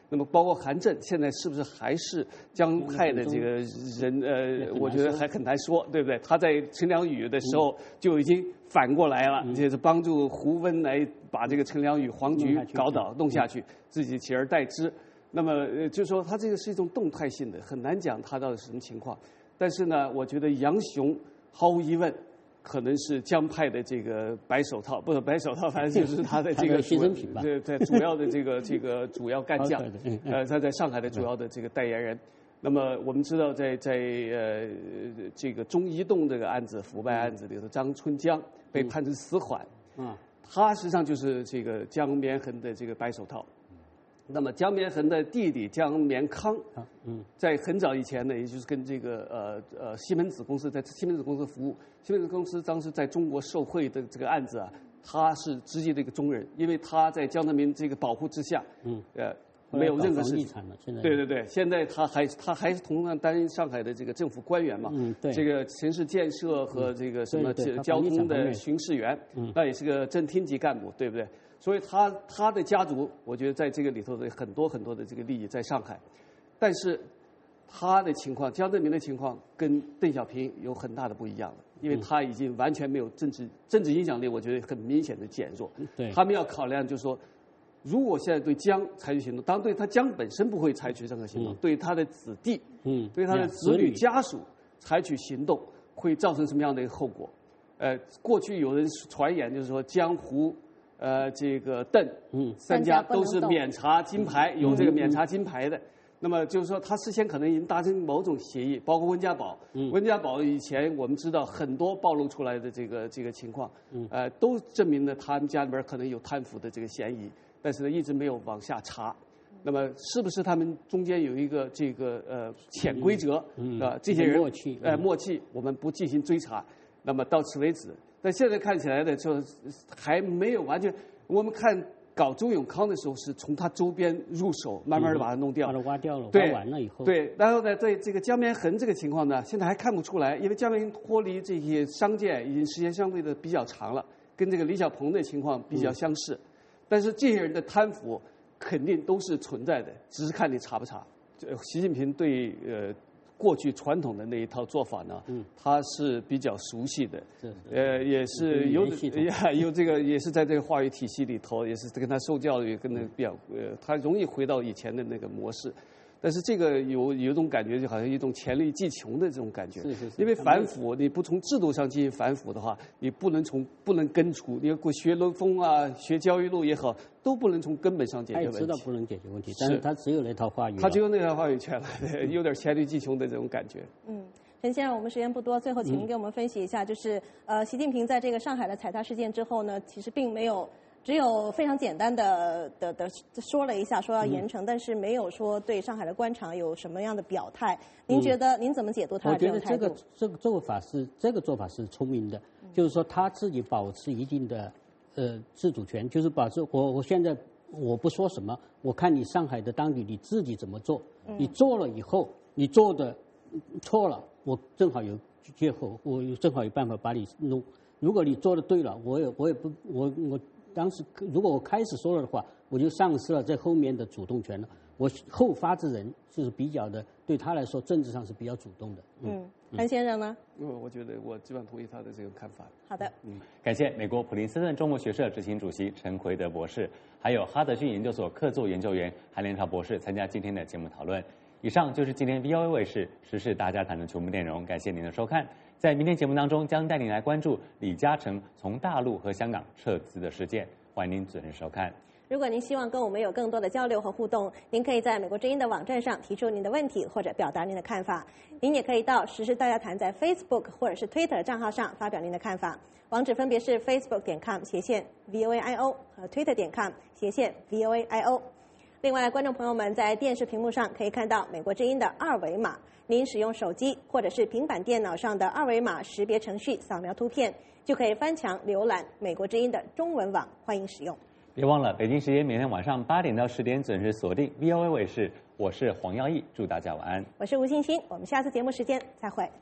那么包括韩正现在是不是还是江派的这个人？呃，我觉得还很难说，对不对？他在陈良宇的时候就已经反过来了，就是帮助胡温来把这个陈良宇黄局搞倒弄下去，自己取而代之。那么呃，就是说他这个是一种动态性的，很难讲他到底是什么情况。但是呢，我觉得杨雄毫无疑问。可能是江派的这个白手套，不是白手套，反正就是他的这个牺牲品吧。 对对，主要的这个这个主要干将，呃，他在上海的主要的这个代言人。那么我们知道在，在在呃这个中移动这个案子腐败案子里头，张春江被判成死缓，嗯，他实际上就是这个江绵恒的这个白手套。那么江绵恒的弟弟江绵康，嗯，在很早以前呢，也就是跟这个呃呃西门子公司在西门子公司服务，西门子公司当时在中国受贿的这个案子啊，他是直接的一个中人，因为他在江泽民这个保护之下，嗯，呃，没有任何事情。对对对，现在他还他还是同样担任上海的这个政府官员嘛，嗯，对，这个城市建设和这个什么交通的巡视员，嗯，那也是个正厅级干部，对不对？所以他他的家族，我觉得在这个里头的很多很多的这个利益在上海，但是他的情况，江泽民的情况跟邓小平有很大的不一样了，因为他已经完全没有政治政治影响力，我觉得很明显的减弱。对，他们要考量就是说，如果现在对江采取行动，当然对他江本身不会采取任何行动，嗯、对他的子弟，嗯，对他的子女家属采取行动，会造成什么样的一个后果？呃，过去有人传言就是说江湖。呃，这个邓，嗯，三家都是免查金牌，有这个免查金牌的。那么就是说，他事先可能已经达成某种协议，包括温家宝。嗯，温家宝以前我们知道很多暴露出来的这个这个情况，嗯，呃，都证明了他们家里边可能有贪腐的这个嫌疑，但是呢，一直没有往下查。那么是不是他们中间有一个这个呃潜规则？嗯，啊，这些人默契，呃，默契，我们不进行追查。那么到此为止。但现在看起来呢，就还没有完全。我们看搞周永康的时候，是从他周边入手，慢慢的把它弄掉，把它挖掉了， 挖完了以后。 对，然后呢，在这个江绵恒这个情况呢，现在还看不出来，因为江绵恒脱离这些商界已经时间相对的比较长了，跟这个李小鹏的情况比较相似。嗯、但是这些人的贪腐肯定都是存在的，只是看你查不查。习近平对呃。过去传统的那一套做法呢，嗯，他是比较熟悉的，呃，也是有有这个也是在这个话语体系里头，也是跟他受教育，跟那比较，呃，他容易回到以前的那个模式。但是这个有有一种感觉，就好像一种黔驴技穷的这种感觉。是是是。因为反腐，你不从制度上进行反腐的话，你不能从不能根除。你学罗峰啊，学焦裕禄也好，都不能从根本上解决问题。 他也知道不能解决问题，但是他只有那套话语。 他只有那套话语权了，有点黔驴技穷的这种感觉。 嗯。陈先生，我们时间不多，最后请您给我们分析一下，就是呃，习近平在这个上海的踩踏事件之后呢，其实并没有。只有非常简单的的的说了一下，说要严惩，嗯、但是没有说对上海的官场有什么样的表态。您觉得、嗯、您怎么解读他的这种态度？ 我觉得这个这个做法是这个做法是聪明的，嗯、就是说他自己保持一定的呃自主权，就是保持我我现在我不说什么，我看你上海的当局你自己怎么做，嗯、你做了以后你做的错了，我正好有借口，我正好有办法把你弄。如果你做的对了，我也我也不我我。当时如果我开始说了的话，我就丧失了这后面的主动权了。我后发制人就是比较的，对他来说政治上是比较主动的。 嗯，韩、嗯、先生呢？ 我我觉得我基本同意他的这个看法。 好的， 嗯，感谢美国普林斯顿中国学社执行主席陈奎德博士，还有哈德逊研究所客座研究员韩连朝博士参加今天的节目讨论。以上就是今天 V O A 卫视时事大家谈的全部内容，感谢您的收看。在明天节目当中，将带您来关注李嘉诚从大陆和香港撤资的事件，欢迎您准时收看。 如果您希望跟我们有更多的交流和互动，您可以在美国之音的网站上提出您的问题或者表达您的看法。您也可以到时事大家谈在 Facebook 或者是 Twitter 账号上发表您的看法，网址分别是 facebook 点 com 斜线 V O A I O 和 Twitter 点 com 斜线 V O A I O。另外，观众朋友们在电视屏幕上可以看到美国之音的二维码，您使用手机或者是平板电脑上的二维码识别程序扫描图片，就可以翻墙浏览美国之音的中文网，欢迎使用。 别忘了，北京时间每天晚上八点到十点准时锁定 V O A 卫视，我是黄耀义，祝大家晚安。 我是吴欣欣，我们下次节目时间再会。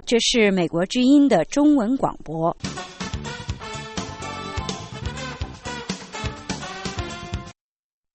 这是美国之音的中文广播。